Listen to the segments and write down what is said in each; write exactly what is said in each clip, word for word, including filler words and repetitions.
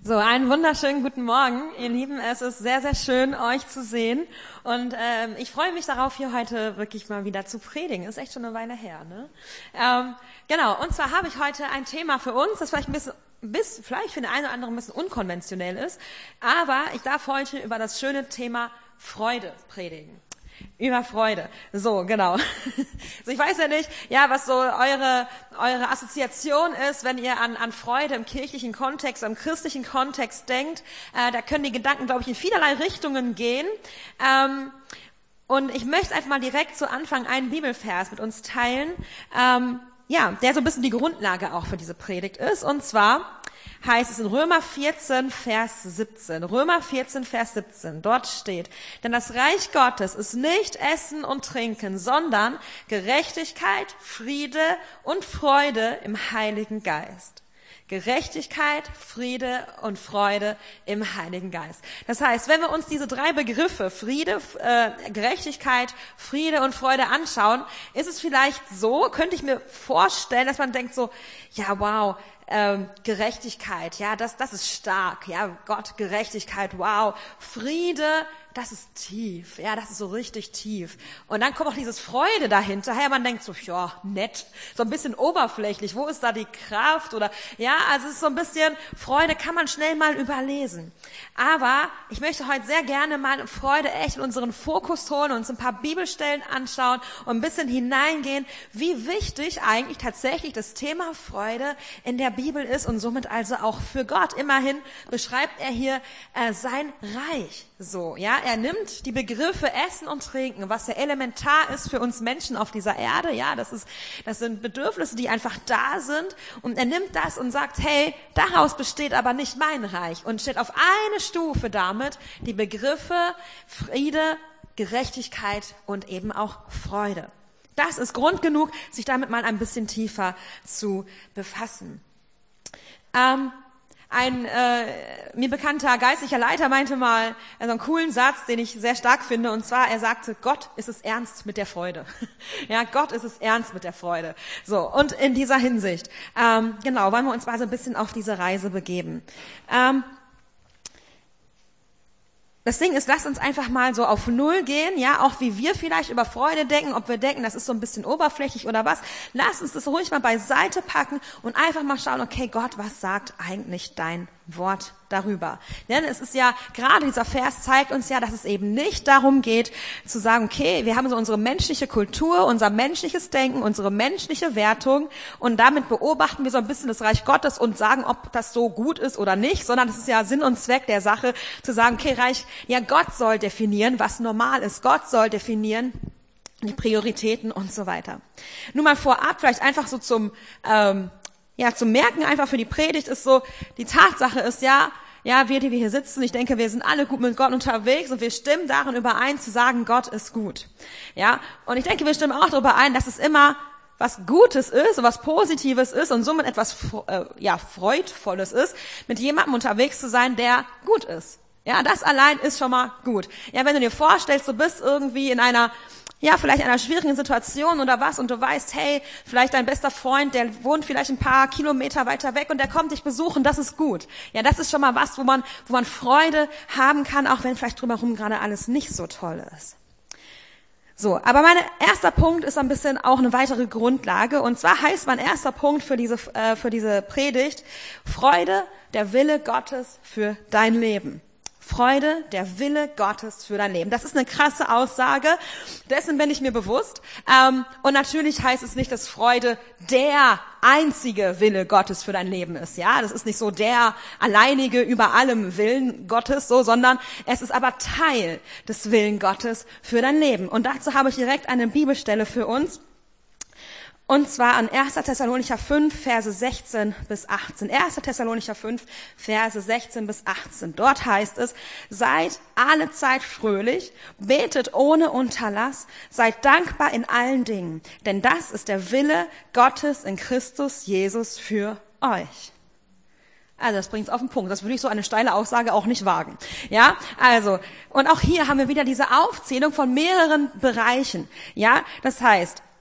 So, einen wunderschönen guten Morgen, ihr Lieben. Es ist sehr, sehr schön, euch zu sehen. Und ähm, ich freue mich darauf, hier heute wirklich mal wieder zu predigen. Ist echt schon eine Weile her, ne? Ähm, genau, und zwar habe ich heute ein Thema für uns, das vielleicht ein bisschen, bis, vielleicht für den einen oder anderen ein bisschen unkonventionell ist. Aber ich darf heute über das schöne Thema Freude predigen. Über Freude. So, genau. Also ich weiß ja nicht, ja, was so eure, eure Assoziation ist, wenn ihr an, an Freude im kirchlichen Kontext, im christlichen Kontext denkt. Äh, da können die Gedanken, glaube ich, in vielerlei Richtungen gehen. Ähm, und ich möchte einfach mal direkt zu Anfang einen Bibelvers mit uns teilen, ähm, ja, der so ein bisschen die Grundlage auch für diese Predigt ist. Und zwar heißt es in Römer vierzehn, Vers siebzehn. Römer vierzehn, Vers siebzehn. Dort steht: Denn das Reich Gottes ist nicht Essen und Trinken, sondern Gerechtigkeit, Friede und Freude im Heiligen Geist. Gerechtigkeit, Friede und Freude im Heiligen Geist. Das heißt, wenn wir uns diese drei Begriffe Friede, äh, Gerechtigkeit, Friede und Freude anschauen, ist es vielleicht so, könnte ich mir vorstellen, dass man denkt so, ja wow, Ähm, Gerechtigkeit, ja, das, das ist stark, ja, Gott, Gerechtigkeit, wow, Friede, das ist tief, ja, das ist so richtig tief. Und dann kommt auch dieses Freude dahinter, ja, man denkt so, ja, nett, so ein bisschen oberflächlich, wo ist da die Kraft oder, ja, also es ist so ein bisschen, Freude kann man schnell mal überlesen. Aber ich möchte heute sehr gerne mal Freude echt in unseren Fokus holen und uns ein paar Bibelstellen anschauen und ein bisschen hineingehen, wie wichtig eigentlich tatsächlich das Thema Freude in der Bibel ist und somit also auch für Gott. Immerhin beschreibt er hier äh, sein Reich so, ja. Er nimmt die Begriffe Essen und Trinken, was ja elementar ist für uns Menschen auf dieser Erde, ja, das ist, das sind Bedürfnisse, die einfach da sind, und er nimmt das und sagt, hey, daraus besteht aber nicht mein Reich, und stellt auf eine Stufe damit die Begriffe Friede, Gerechtigkeit und eben auch Freude. Das ist Grund genug, sich damit mal ein bisschen tiefer zu befassen. Ähm, Ein äh, mir bekannter geistlicher Leiter meinte mal also einen coolen Satz, den ich sehr stark finde, und zwar, er sagte, Gott ist es ernst mit der Freude. Ja, Gott ist es ernst mit der Freude. So, und in dieser Hinsicht, ähm, genau, wollen wir uns mal so ein bisschen auf diese Reise begeben. Ähm, Das Ding ist, lasst uns einfach mal so auf Null gehen, ja, auch wie wir vielleicht über Freude denken, ob wir denken, das ist so ein bisschen oberflächlich oder was. Lasst uns das ruhig mal beiseite packen und einfach mal schauen, okay, Gott, was sagt eigentlich dein Wort darüber? Denn es ist ja, gerade dieser Vers zeigt uns ja, dass es eben nicht darum geht, zu sagen, okay, wir haben so unsere menschliche Kultur, unser menschliches Denken, unsere menschliche Wertung, und damit beobachten wir so ein bisschen das Reich Gottes und sagen, ob das so gut ist oder nicht, sondern es ist ja Sinn und Zweck der Sache, zu sagen, okay, Reich, ja, Gott soll definieren, was normal ist. Gott soll definieren die Prioritäten und so weiter. Nur mal vorab, vielleicht einfach so zum, ähm, ja, zum Merken einfach für die Predigt ist so, die Tatsache ist ja, ja, wir, die wir hier sitzen, ich denke, wir sind alle gut mit Gott unterwegs und wir stimmen darin überein, zu sagen, Gott ist gut. Ja, und ich denke, wir stimmen auch darüber ein, dass es immer was Gutes ist und was Positives ist und somit etwas, äh, ja, Freudvolles ist, mit jemandem unterwegs zu sein, der gut ist. Ja, das allein ist schon mal gut. Ja, wenn du dir vorstellst, du bist irgendwie in einer, ja, vielleicht in einer schwierigen Situation oder was, und du weißt, hey, vielleicht dein bester Freund, der wohnt vielleicht ein paar Kilometer weiter weg und der kommt dich besuchen, das ist gut. Ja, das ist schon mal was, wo man, wo man Freude haben kann, auch wenn vielleicht drumherum gerade alles nicht so toll ist. So, aber mein erster Punkt ist ein bisschen auch eine weitere Grundlage, und zwar heißt mein erster Punkt für diese, äh, für diese Predigt: Freude, der Wille Gottes für dein Leben. Freude, der Wille Gottes für dein Leben. Das ist eine krasse Aussage, dessen bin ich mir bewusst. Ähm, und natürlich heißt es nicht, dass Freude der einzige Wille Gottes für dein Leben ist. Ja, das ist nicht so der alleinige über allem Willen Gottes, so, sondern es ist aber Teil des Willen Gottes für dein Leben. Und dazu habe ich direkt eine Bibelstelle für uns. Und zwar an erster Thessalonicher fünf, Verse sechzehn bis achtzehn. erster Thessalonicher fünf, Verse sechzehn bis achtzehn. Dort heißt es: Seid alle Zeit fröhlich, betet ohne Unterlass, seid dankbar in allen Dingen, denn das ist der Wille Gottes in Christus Jesus für euch. Also das bringt's auf den Punkt. Das würde ich so eine steile Aussage auch nicht wagen. Ja, also, und auch hier haben wir wieder diese Aufzählung von mehreren Bereichen. Ja, das heißt,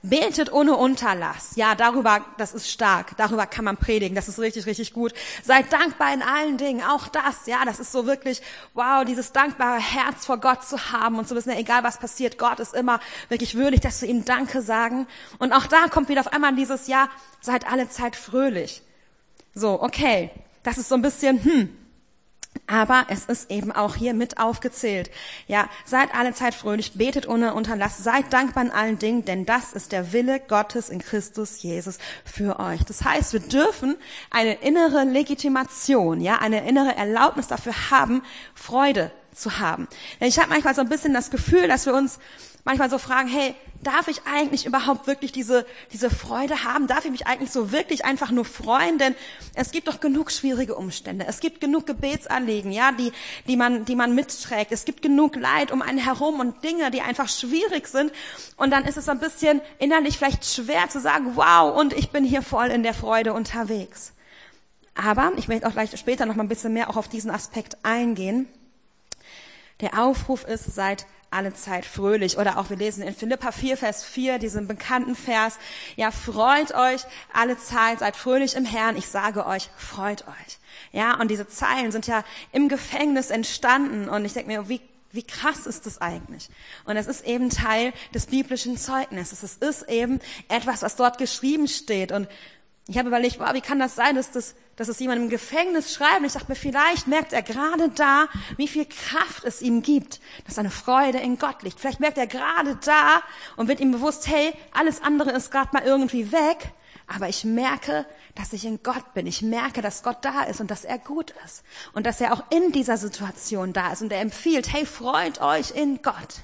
Betet ohne Unterlass. Ja, darüber, das ist stark. Darüber kann man predigen. Das ist richtig, richtig gut. Seid dankbar in allen Dingen. Auch das, ja, das ist so wirklich, wow, dieses dankbare Herz vor Gott zu haben und zu wissen, ja, egal was passiert, Gott ist immer wirklich würdig, dass wir ihm Danke sagen. Und auch da kommt wieder auf einmal dieses, ja, seid alle Zeit fröhlich. So, okay. Das ist so ein bisschen, hm. Aber es ist eben auch hier mit aufgezählt. Ja, seid alle Zeit fröhlich, betet ohne Unterlass, seid dankbar in allen Dingen, denn das ist der Wille Gottes in Christus Jesus für euch. Das heißt, wir dürfen eine innere Legitimation, ja, eine innere Erlaubnis dafür haben, Freude zu haben. Denn ich habe manchmal so ein bisschen das Gefühl, dass wir uns manchmal so fragen, hey, darf ich eigentlich überhaupt wirklich diese diese Freude haben? Darf ich mich eigentlich so wirklich einfach nur freuen? Denn es gibt doch genug schwierige Umstände. Es gibt genug Gebetsanliegen, ja, die die man die man mitträgt. Es gibt genug Leid um einen herum und Dinge, die einfach schwierig sind. Und dann ist es so ein bisschen innerlich vielleicht schwer zu sagen, wow, und ich bin hier voll in der Freude unterwegs. Aber ich möchte auch gleich später noch mal ein bisschen mehr auch auf diesen Aspekt eingehen. Der Aufruf ist, seid alle Zeit fröhlich. Oder auch wir lesen in Philipper vier, Vers vier, diesen bekannten Vers, ja, freut euch alle Zeit, seid fröhlich im Herrn. Ich sage euch, freut euch. Ja, und diese Zeilen sind ja im Gefängnis entstanden. Und ich denke mir, wie Wie krass ist das eigentlich? Und es ist eben Teil des biblischen Zeugnisses. Es ist eben etwas, was dort geschrieben steht. Und ich habe überlegt, wow, wie kann das sein, dass das, dass es jemand im Gefängnis schreibt? Und ich dachte mir, vielleicht merkt er gerade da, wie viel Kraft es ihm gibt, dass seine Freude in Gott liegt. Vielleicht merkt er gerade da und wird ihm bewusst, hey, alles andere ist gerade mal irgendwie weg, aber ich merke, dass ich in Gott bin. Ich merke, dass Gott da ist und dass er gut ist und dass er auch in dieser Situation da ist und er empfiehlt, hey, freut euch in Gott.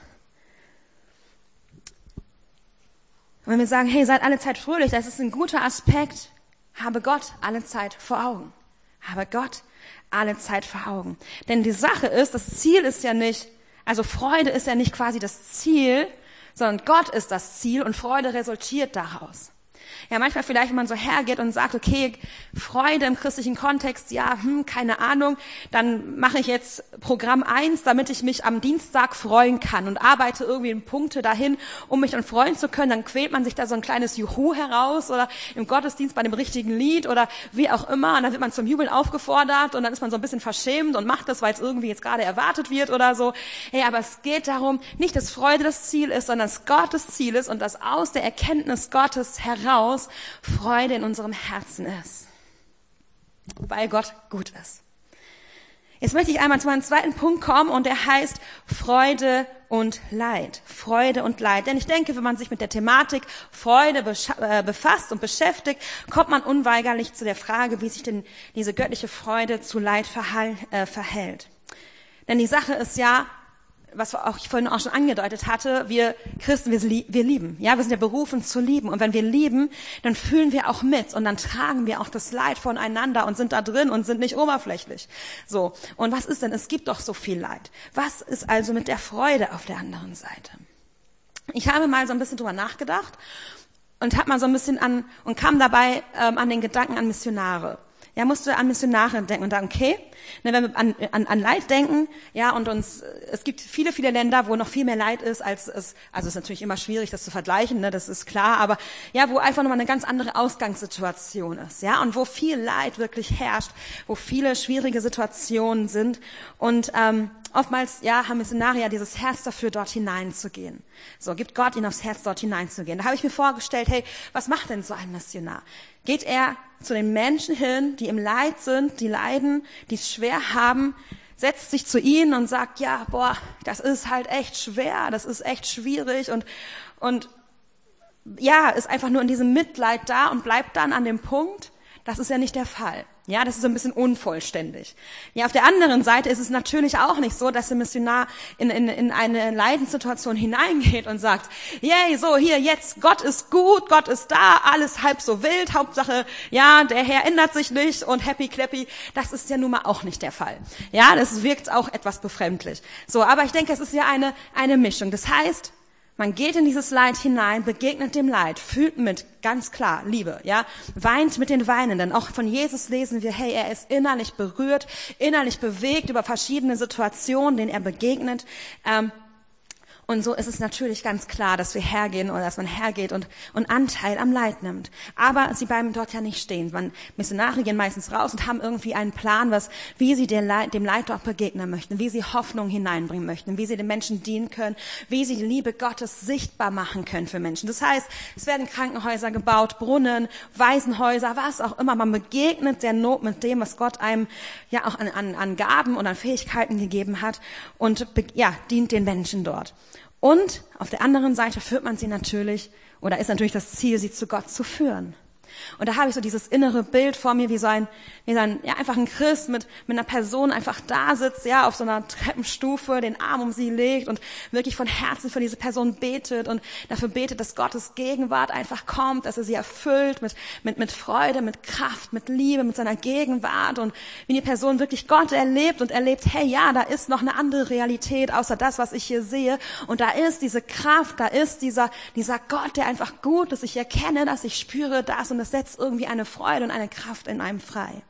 Und wenn wir sagen, hey, seid alle Zeit fröhlich, das ist ein guter Aspekt, habe Gott alle Zeit vor Augen. Habe Gott alle Zeit vor Augen. Denn die Sache ist, das Ziel ist ja nicht, also Freude ist ja nicht quasi das Ziel, sondern Gott ist das Ziel und Freude resultiert daraus. Ja, manchmal vielleicht, wenn man so hergeht und sagt, okay, Freude im christlichen Kontext, ja, hm, keine Ahnung, dann mache ich jetzt Programm eins, damit ich mich am Dienstag freuen kann und arbeite irgendwie in Punkte dahin, um mich dann freuen zu können. Dann quält man sich da so ein kleines Juhu heraus oder im Gottesdienst bei dem richtigen Lied oder wie auch immer. Und dann wird man zum Jubeln aufgefordert und dann ist man so ein bisschen verschämt und macht das, weil es irgendwie jetzt gerade erwartet wird oder so. Hey, aber es geht darum, nicht, dass Freude das Ziel ist, sondern dass Gott das Ziel ist und dass aus der Erkenntnis Gottes heraus Freude in unserem Herzen ist, weil Gott gut ist. Jetzt möchte ich einmal zu meinem zweiten Punkt kommen und der heißt Freude und Leid. Freude und Leid. Denn ich denke, wenn man sich mit der Thematik Freude befasst und beschäftigt, kommt man unweigerlich zu der Frage, wie sich denn diese göttliche Freude zu Leid verhält. Denn die Sache ist ja, was auch ich vorhin auch schon angedeutet hatte, wir Christen, wir, wir lieben. Ja, wir sind ja berufen zu lieben. Und wenn wir lieben, dann fühlen wir auch mit und dann tragen wir auch das Leid voneinander und sind da drin und sind nicht oberflächlich. So. Und was ist denn? Es gibt doch so viel Leid. Was ist also mit der Freude auf der anderen Seite? Ich habe mal so ein bisschen drüber nachgedacht und habe mal so ein bisschen an und kam dabei ähm, an den Gedanken an Missionare. Ja, musst du an Missionare denken und sagen, okay, ne, wenn wir an, an, an Leid denken, ja, und uns, es gibt viele, viele Länder, wo noch viel mehr Leid ist, als es, also es ist natürlich immer schwierig, das zu vergleichen, ne, das ist klar, aber ja, wo einfach nochmal eine ganz andere Ausgangssituation ist, ja, und wo viel Leid wirklich herrscht, wo viele schwierige Situationen sind und ähm, oftmals, ja, haben Missionare ja dieses Herz dafür, dort hineinzugehen. So, gibt Gott ihnen aufs Herz, dort hineinzugehen. Da habe ich mir vorgestellt, hey, was macht denn so ein Missionar? Geht er zu den Menschen hin, die im Leid sind, die leiden, die es schwer haben, setzt sich zu ihnen und sagt, ja, boah, das ist halt echt schwer, das ist echt schwierig und, und, ja, ist einfach nur in diesem Mitleid da und bleibt dann an dem Punkt. Das ist ja nicht der Fall. Ja, das ist so ein bisschen unvollständig. Ja, auf der anderen Seite ist es natürlich auch nicht so, dass der Missionar in, in, in eine Leidenssituation hineingeht und sagt, yay, so hier jetzt, Gott ist gut, Gott ist da, alles halb so wild, Hauptsache, ja, der Herr ändert sich nicht und happy clappy. Das ist ja nun mal auch nicht der Fall. Ja, das wirkt auch etwas befremdlich. So, aber ich denke, es ist ja eine, eine Mischung. Das heißt, man geht in dieses Leid hinein, begegnet dem Leid, fühlt mit, ganz klar, Liebe, ja, weint mit den Weinenden. Auch von Jesus lesen wir, hey, er ist innerlich berührt, innerlich bewegt über verschiedene Situationen, denen er begegnet. Ähm, Und so ist es natürlich ganz klar, dass wir hergehen oder dass man hergeht und, und Anteil am Leid nimmt. Aber sie bleiben dort ja nicht stehen. Man, Missionare gehen meistens raus und haben irgendwie einen Plan, was, wie sie dem Leid, dem Leid dort begegnen möchten, wie sie Hoffnung hineinbringen möchten, wie sie den Menschen dienen können, wie sie die Liebe Gottes sichtbar machen können für Menschen. Das heißt, es werden Krankenhäuser gebaut, Brunnen, Waisenhäuser, was auch immer. Man begegnet der Not mit dem, was Gott einem ja auch an, an, an Gaben und an Fähigkeiten gegeben hat und ja, dient den Menschen dort. Und auf der anderen Seite führt man sie natürlich, oder ist natürlich das Ziel, sie zu Gott zu führen. Und da habe ich so dieses innere Bild vor mir, wie so ein, wie so ein, ja, einfach ein Christ mit, mit einer Person einfach da sitzt, ja, auf so einer Treppenstufe, den Arm um sie legt und wirklich von Herzen für diese Person betet und dafür betet, dass Gottes Gegenwart einfach kommt, dass er sie erfüllt mit, mit, mit Freude, mit Kraft, mit Liebe, mit seiner Gegenwart und wie die Person wirklich Gott erlebt und erlebt, hey, ja, da ist noch eine andere Realität, außer das, was ich hier sehe und da ist diese Kraft, da ist dieser, dieser Gott, der einfach gut ist, ich erkenne das, ich spüre das und das setzt irgendwie eine Freude und eine Kraft in einem frei.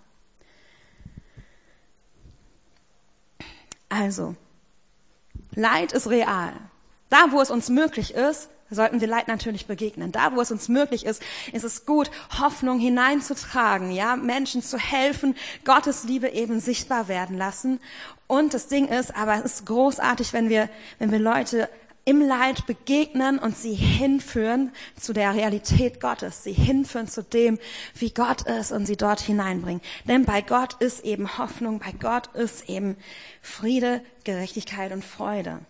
Also, Leid ist real. Da, wo es uns möglich ist, sollten wir Leid natürlich begegnen. Da, wo es uns möglich ist, ist es gut, Hoffnung hineinzutragen, ja, Menschen zu helfen, Gottes Liebe eben sichtbar werden lassen. Und das Ding ist, aber es ist großartig, wenn wir, wenn wir Leute im Leid begegnen und sie hinführen zu der Realität Gottes, sie hinführen zu dem, wie Gott ist und sie dort hineinbringen. Denn bei Gott ist eben Hoffnung, bei Gott ist eben Friede, Gerechtigkeit und Freude.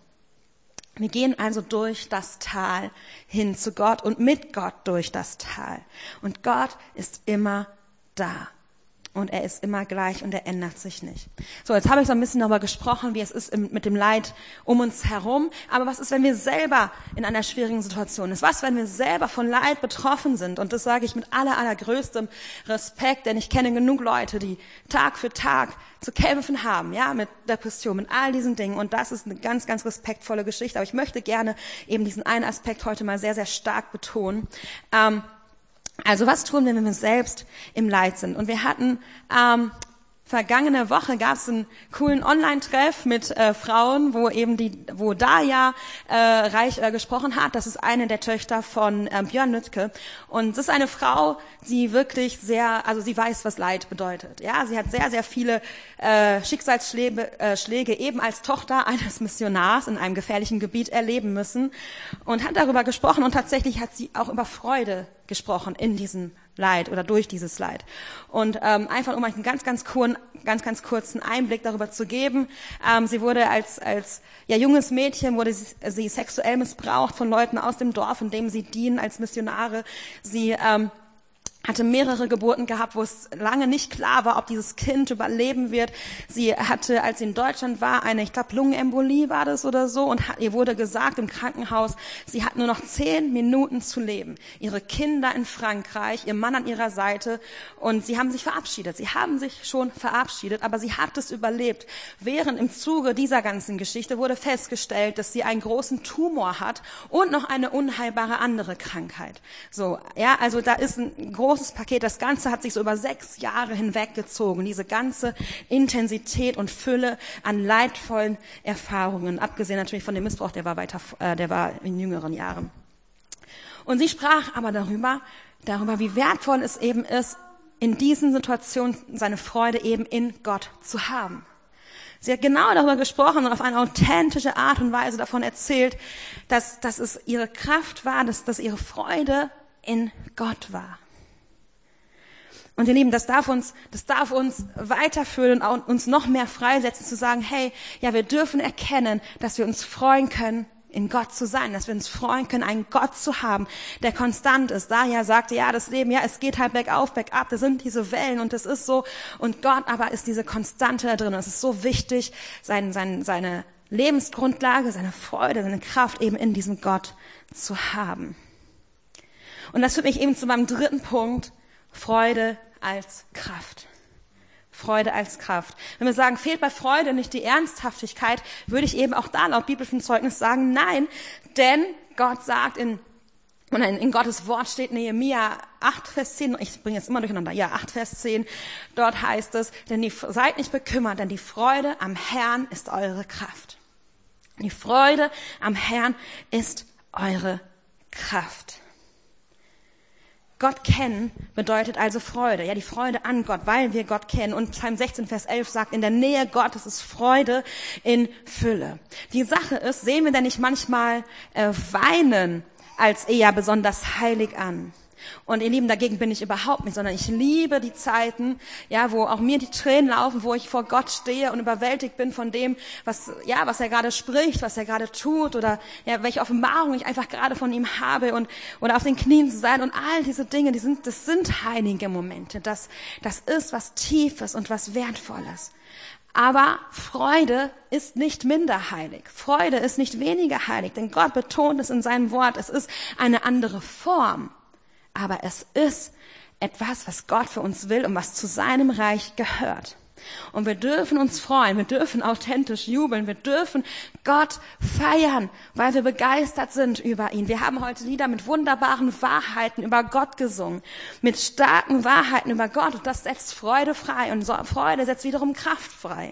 Wir gehen also durch das Tal hin zu Gott und mit Gott durch das Tal. Und Gott ist immer da. Und er ist immer gleich und er ändert sich nicht. So, jetzt habe ich so ein bisschen darüber gesprochen, wie es ist mit dem Leid um uns herum. Aber was ist, wenn wir selber in einer schwierigen Situation sind? Was, wenn wir selber von Leid betroffen sind? Und das sage ich mit aller, allergrößtem Respekt, denn ich kenne genug Leute, die Tag für Tag zu kämpfen haben, ja, mit Depression, mit all diesen Dingen. Und das ist eine ganz, ganz respektvolle Geschichte. Aber ich möchte gerne eben diesen einen Aspekt heute mal sehr, sehr stark betonen. Ähm, Also was tun wir, wenn wir selbst im Leid sind? Und wir hatten ähm, vergangene Woche gab es einen coolen Online-Treff mit äh, Frauen, wo eben die, wo Daja äh, Reich äh, gesprochen hat. Das ist eine der Töchter von äh, Björn Nüttke. Und das ist eine Frau, die wirklich sehr, also sie weiß, was Leid bedeutet. Ja, sie hat sehr, sehr viele äh, Schicksalsschläge äh, Schläge eben als Tochter eines Missionars in einem gefährlichen Gebiet erleben müssen und hat darüber gesprochen. Und tatsächlich hat sie auch über Freude gesprochen in diesem Leid oder durch dieses Leid. Und ähm, einfach um euch einen ganz, ganz kurzen, ganz, ganz kurzen Einblick darüber zu geben. Ähm, sie wurde als als ja junges Mädchen wurde sie, sie sexuell missbraucht von Leuten aus dem Dorf, in dem sie dienen als Missionare. Sie ähm, hatte mehrere Geburten gehabt, wo es lange nicht klar war, ob dieses Kind überleben wird. Sie hatte, als sie in Deutschland war, eine, ich glaube, Lungenembolie war das oder so, und hat, ihr wurde gesagt im Krankenhaus, sie hat nur noch zehn Minuten zu leben. Ihre Kinder in Frankreich, ihr Mann an ihrer Seite, und sie haben sich verabschiedet. Sie haben sich schon verabschiedet, aber sie hat es überlebt. Während im Zuge dieser ganzen Geschichte wurde festgestellt, dass sie einen großen Tumor hat und noch eine unheilbare andere Krankheit. So, ja, also da ist ein großes Paket. Das Ganze hat sich so über sechs Jahre hinweggezogen. Diese ganze Intensität und Fülle an leidvollen Erfahrungen, abgesehen natürlich von dem Missbrauch, der war weiter, äh, der war in jüngeren Jahren. Und sie sprach aber darüber, darüber, wie wertvoll es eben ist, in diesen Situationen seine Freude eben in Gott zu haben. Sie hat genau darüber gesprochen und auf eine authentische Art und Weise davon erzählt, dass, dass es ihre Kraft war, dass, dass ihre Freude in Gott war. Und ihr Lieben, das darf uns, das darf uns weiterführen und uns noch mehr freisetzen, zu sagen, hey, ja, wir dürfen erkennen, dass wir uns freuen können, in Gott zu sein, dass wir uns freuen können, einen Gott zu haben, der konstant ist. Daher sagte, ja, das Leben, ja, es geht halt bergauf, bergab, da sind diese Wellen und das ist so. Und Gott aber ist diese Konstante da drin. Und es ist so wichtig, sein, sein, seine Lebensgrundlage, seine Freude, seine Kraft eben in diesem Gott zu haben. Und das führt mich eben zu meinem dritten Punkt, Freude als Kraft. Freude als Kraft. Wenn wir sagen, fehlt bei Freude nicht die Ernsthaftigkeit, würde ich eben auch da laut biblischem Zeugnis sagen, nein, denn Gott sagt in, und in Gottes Wort steht Nehemia acht, Vers zehn, ich bringe jetzt immer durcheinander, ja, acht, Vers zehn, dort heißt es, denn die, seid nicht bekümmert, denn die Freude am Herrn ist eure Kraft. Die Freude am Herrn ist eure Kraft. Gott kennen bedeutet also Freude, ja, die Freude an Gott, weil wir Gott kennen. Und Psalm sechzehn, Vers elf sagt, in der Nähe Gottes ist Freude in Fülle. Die Sache ist, sehen wir denn nicht manchmal äh, Weinen als eher besonders heilig an? Und ihr Lieben, dagegen bin ich überhaupt nicht, sondern ich liebe die Zeiten, ja, wo auch mir die Tränen laufen, wo ich vor Gott stehe und überwältigt bin von dem, was, ja, was er gerade spricht, was er gerade tut oder, ja, welche Offenbarung ich einfach gerade von ihm habe und, oder auf den Knien zu sein und all diese Dinge, die sind, das sind heilige Momente. Das, das ist was Tiefes und was Wertvolles. Aber Freude ist nicht minder heilig. Freude ist nicht weniger heilig, denn Gott betont es in seinem Wort. Es ist eine andere Form. Aber es ist etwas, was Gott für uns will und was zu seinem Reich gehört. Und wir dürfen uns freuen, wir dürfen authentisch jubeln, wir dürfen Gott feiern, weil wir begeistert sind über ihn. Wir haben heute Lieder mit wunderbaren Wahrheiten über Gott gesungen, mit starken Wahrheiten über Gott. Und das setzt Freude frei und Freude setzt wiederum Kraft frei.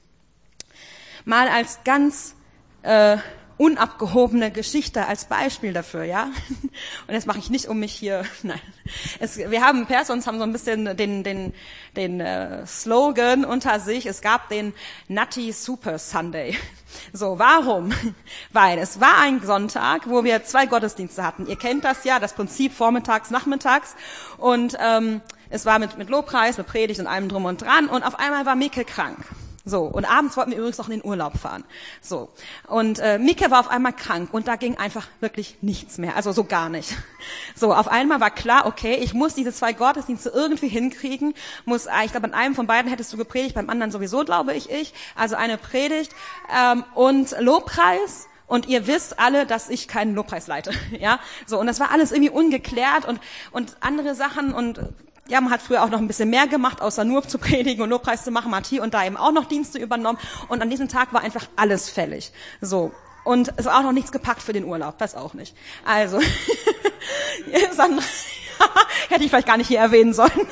Mal als ganz äh, unabgehobene Geschichte als Beispiel dafür, ja. Und das mache ich nicht, um mich hier, nein. Es, wir haben, Persons haben so ein bisschen den, den, den äh, Slogan unter sich, es gab den Nutty Super Sunday. So, warum? Weil es war ein Sonntag, wo wir zwei Gottesdienste hatten. Ihr kennt das ja, das Prinzip vormittags, nachmittags. Und ähm, es war mit, mit Lobpreis, mit Predigt und allem drum und dran. Und auf einmal war Micke krank. So, und abends wollten wir übrigens noch in den Urlaub fahren. So, und äh, Micke war auf einmal krank und da ging einfach wirklich nichts mehr, also so gar nicht. So, auf einmal war klar, okay, ich muss diese zwei Gottesdienste irgendwie hinkriegen, muss, ich glaube, an einem von beiden hättest du gepredigt, beim anderen sowieso, glaube ich, ich. Also eine Predigt ähm, und Lobpreis. Und ihr wisst alle, dass ich keinen Lobpreis leite, ja. So, und das war alles irgendwie ungeklärt und und andere Sachen und ja, man hat früher auch noch ein bisschen mehr gemacht, außer nur zu predigen und Lobpreis zu machen. Man hat hier und da eben auch noch Dienste übernommen. Und an diesem Tag war einfach alles fällig. So. Und es war auch noch nichts gepackt für den Urlaub. Das auch nicht. Also, Sandra, hätte ich vielleicht gar nicht hier erwähnen sollen.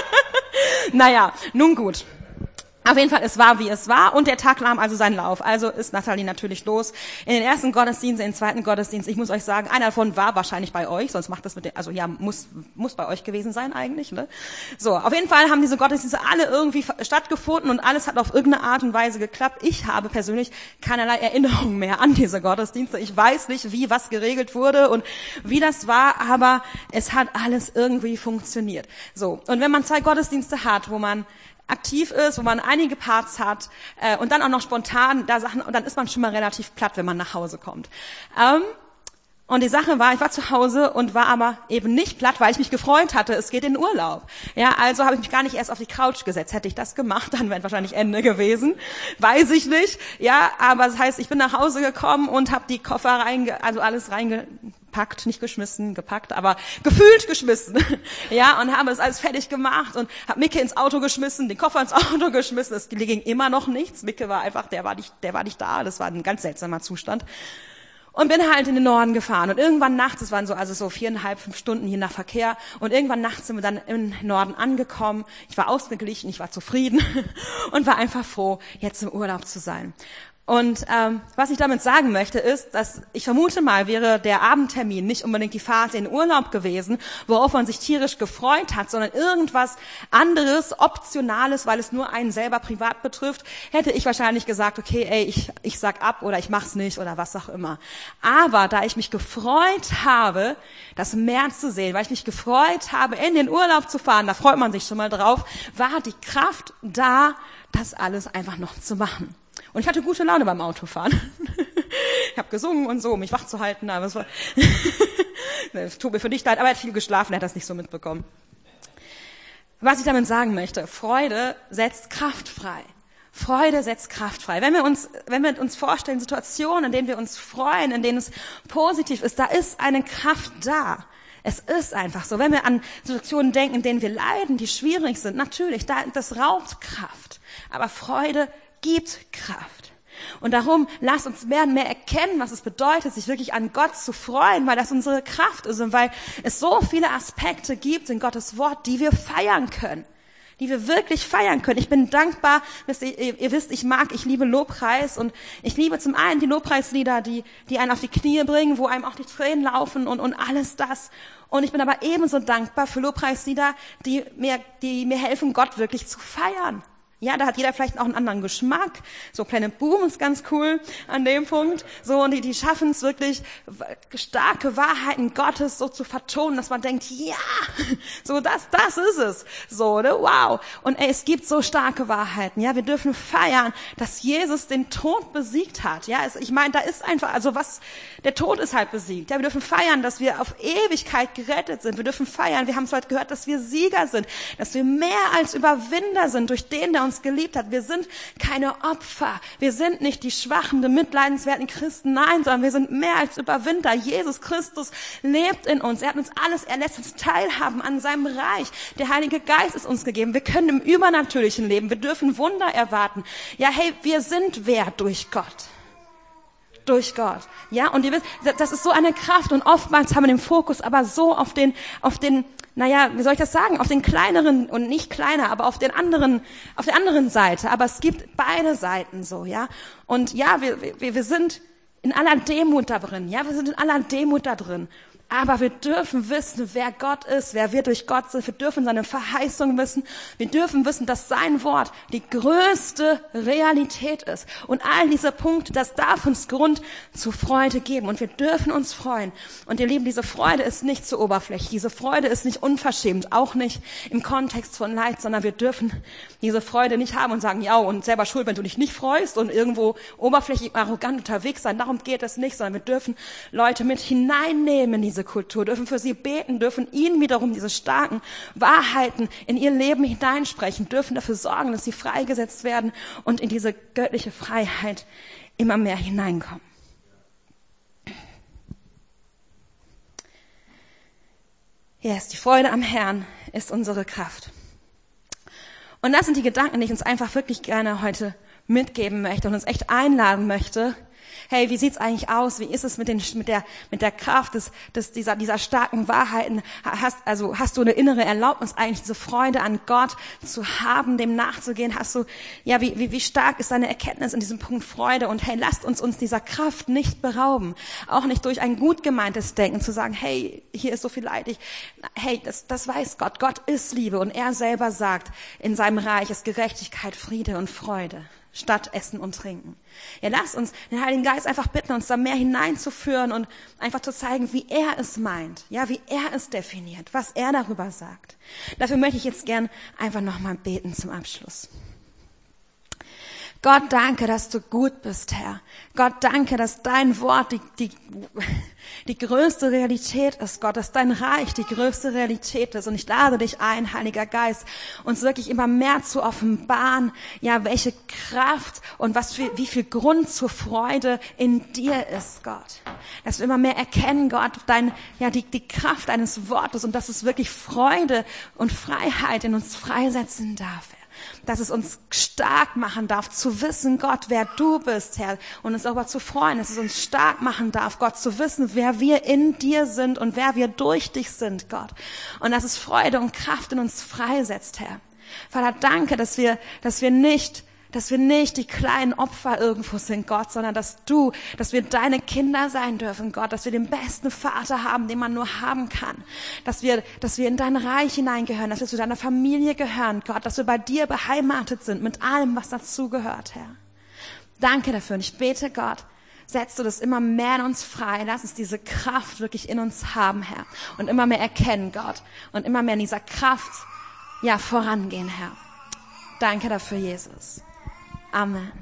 Naja, nun gut. Auf jeden Fall, es war, wie es war, und der Tag nahm also seinen Lauf. Also ist Nathalie natürlich los. In den ersten Gottesdienst, in den zweiten Gottesdienst, ich muss euch sagen, einer davon war wahrscheinlich bei euch, sonst macht das mit den, also ja, muss, muss bei euch gewesen sein eigentlich, ne? So, auf jeden Fall haben diese Gottesdienste alle irgendwie stattgefunden und alles hat auf irgendeine Art und Weise geklappt. Ich habe persönlich keinerlei Erinnerung mehr an diese Gottesdienste. Ich weiß nicht, wie was geregelt wurde und wie das war, aber es hat alles irgendwie funktioniert. So, und wenn man zwei Gottesdienste hat, wo man aktiv ist, wo man einige Parts hat äh, und dann auch noch spontan da Sachen, und dann ist man schon mal relativ platt, wenn man nach Hause kommt. Ähm, und die Sache war, ich war zu Hause und war aber eben nicht platt, weil ich mich gefreut hatte, es geht in den Urlaub. Ja, also habe ich mich gar nicht erst auf die Couch gesetzt. Hätte ich das gemacht, dann wäre wahrscheinlich Ende gewesen. Weiß ich nicht. Ja, aber das heißt, ich bin nach Hause gekommen und habe die Koffer reinge, also alles reingepackt, nicht geschmissen, gepackt, aber gefühlt geschmissen. Ja, und habe es alles fertig gemacht und habe Micke ins Auto geschmissen, den Koffer ins Auto geschmissen. Es ging immer noch nichts. Micke war einfach, der war nicht, der war nicht da. Das war ein ganz seltsamer Zustand. Und bin halt in den Norden gefahren. Und irgendwann nachts, es waren so, also so viereinhalb, fünf Stunden je nach Verkehr. Und irgendwann nachts sind wir dann im Norden angekommen. Ich war ausgeglichen, ich war zufrieden und war einfach froh, jetzt im Urlaub zu sein. Und ähm, was ich damit sagen möchte, ist, dass ich vermute mal, wäre der Abendtermin nicht unbedingt die Fahrt in den Urlaub gewesen, worauf man sich tierisch gefreut hat, sondern irgendwas anderes, Optionales, weil es nur einen selber privat betrifft, hätte ich wahrscheinlich gesagt, okay, ey, ich, ich sag ab oder ich mach's nicht oder was auch immer. Aber da ich mich gefreut habe, das Meer zu sehen, weil ich mich gefreut habe, in den Urlaub zu fahren, da freut man sich schon mal drauf, war die Kraft da, das alles einfach noch zu machen. Und ich hatte gute Laune beim Autofahren. Ich habe gesungen und so, um mich wach zu halten. Aber es war es tut mir für dich leid, aber er hat viel geschlafen, er hat das nicht so mitbekommen. Was ich damit sagen möchte, Freude setzt Kraft frei. Freude setzt Kraft frei. Wenn wir uns, wenn wir uns vorstellen, Situationen, in denen wir uns freuen, in denen es positiv ist, da ist eine Kraft da. Es ist einfach so. Wenn wir an Situationen denken, in denen wir leiden, die schwierig sind, natürlich, da, das raubt Kraft. Aber Freude gibt Kraft. Und darum, lasst uns mehr und mehr erkennen, was es bedeutet, sich wirklich an Gott zu freuen, weil das unsere Kraft ist und weil es so viele Aspekte gibt in Gottes Wort, die wir feiern können. die wir wirklich feiern können. Ich bin dankbar, wisst ihr, ihr wisst, ich mag, ich liebe Lobpreis und ich liebe zum einen die Lobpreislieder, die, die einen auf die Knie bringen, wo einem auch die Tränen laufen und, und alles das. Und ich bin aber ebenso dankbar für Lobpreislieder, die mir, die mir helfen, Gott wirklich zu feiern. Ja, da hat jeder vielleicht auch einen anderen Geschmack. So Planet Boom ist ganz cool an dem Punkt. So, und die, die schaffen es wirklich, starke Wahrheiten Gottes so zu vertonen, dass man denkt, ja, so das, das ist es. So, ne, wow. Und ey, es gibt so starke Wahrheiten. Ja, wir dürfen feiern, dass Jesus den Tod besiegt hat. Ja, es, ich meine, da ist einfach, also was, der Tod ist halt besiegt. Ja, wir dürfen feiern, dass wir auf Ewigkeit gerettet sind. Wir dürfen feiern, wir haben es heute gehört, dass wir Sieger sind, dass wir mehr als Überwinder sind durch den, der uns geliebt hat. Wir sind keine Opfer. Wir sind nicht die schwachen, bemitleidenswerten Christen. Nein, sondern wir sind mehr als Überwinder. Jesus Christus lebt in uns. Er hat uns alles, er lässt uns teilhaben an seinem Reich. Der Heilige Geist ist uns gegeben. Wir können im Übernatürlichen leben. Wir dürfen Wunder erwarten. Ja, hey, wir sind wer durch Gott. Durch Gott. Ja, und ihr wisst, das ist so eine Kraft und oftmals haben wir den Fokus aber so auf den, auf den, naja, wie soll ich das sagen, auf den kleineren und nicht kleiner, aber auf den anderen, auf der anderen Seite. Aber es gibt beide Seiten so, ja. Und ja, wir, wir, wir sind in aller Demut da drin, ja, wir sind in aller Demut da drin. Aber wir dürfen wissen, wer Gott ist, wer wir durch Gott sind. Wir dürfen seine Verheißung wissen. Wir dürfen wissen, dass sein Wort die größte Realität ist. Und all diese Punkte, das darf uns Grund zur Freude geben. Und wir dürfen uns freuen. Und ihr Lieben, diese Freude ist nicht zu oberflächlich. Diese Freude ist nicht unverschämt, auch nicht im Kontext von Leid, sondern wir dürfen diese Freude nicht haben und sagen, ja, und selber schuld, wenn du dich nicht freust und irgendwo oberflächlich arrogant unterwegs sein. Darum geht es nicht, sondern wir dürfen Leute mit hineinnehmen in diese Kultur, dürfen für sie beten, dürfen ihnen wiederum diese starken Wahrheiten in ihr Leben hineinsprechen, dürfen dafür sorgen, dass sie freigesetzt werden und in diese göttliche Freiheit immer mehr hineinkommen. Yes, die Freude am Herrn ist unsere Kraft. Und das sind die Gedanken, die ich uns einfach wirklich gerne heute mitgeben möchte und uns echt einladen möchte. Hey, wie sieht's eigentlich aus? Wie ist es mit den, mit der, mit der Kraft des, des, dieser, dieser starken Wahrheiten? Hast, also, hast du eine innere Erlaubnis eigentlich, diese Freude an Gott zu haben, dem nachzugehen? Hast du, ja, wie, wie, wie stark ist deine Erkenntnis in diesem Punkt Freude? Und hey, lasst uns uns dieser Kraft nicht berauben. Auch nicht durch ein gut gemeintes Denken zu sagen, hey, hier ist so viel Leid. Ich, hey, das, das weiß Gott. Gott ist Liebe und er selber sagt, in seinem Reich ist Gerechtigkeit, Friede und Freude. Statt Essen und Trinken. Ja, lasst uns den Heiligen Geist einfach bitten, uns da mehr hineinzuführen und einfach zu zeigen, wie er es meint, ja, wie er es definiert, was er darüber sagt. Dafür möchte ich jetzt gern einfach nochmal beten zum Abschluss. Gott, danke, dass du gut bist, Herr. Gott, danke, dass dein Wort die, die, die größte Realität ist, Gott, dass dein Reich die größte Realität ist. Und ich lade dich ein, Heiliger Geist, uns wirklich immer mehr zu offenbaren, ja, welche Kraft und was für, wie viel Grund zur Freude in dir ist, Gott. Dass wir immer mehr erkennen, Gott, dein, ja, die, die Kraft deines Wortes und dass es wirklich Freude und Freiheit in uns freisetzen darf, Herr. Dass es uns stark machen darf, zu wissen, Gott, wer du bist, Herr, und uns darüber zu freuen, dass es uns stark machen darf, Gott, zu wissen, wer wir in dir sind und wer wir durch dich sind, Gott. Und dass es Freude und Kraft in uns freisetzt, Herr. Vater, danke, dass wir, dass wir nicht dass wir nicht die kleinen Opfer irgendwo sind, Gott, sondern dass du, dass wir deine Kinder sein dürfen, Gott, dass wir den besten Vater haben, den man nur haben kann, dass wir, dass wir in dein Reich hineingehören, dass wir zu deiner Familie gehören, Gott, dass wir bei dir beheimatet sind mit allem, was dazugehört, Herr. Danke dafür und ich bete, Gott, setzt du das immer mehr in uns frei, lass uns diese Kraft wirklich in uns haben, Herr, und immer mehr erkennen, Gott, und immer mehr in dieser Kraft, ja, vorangehen, Herr. Danke dafür, Jesus. Amen.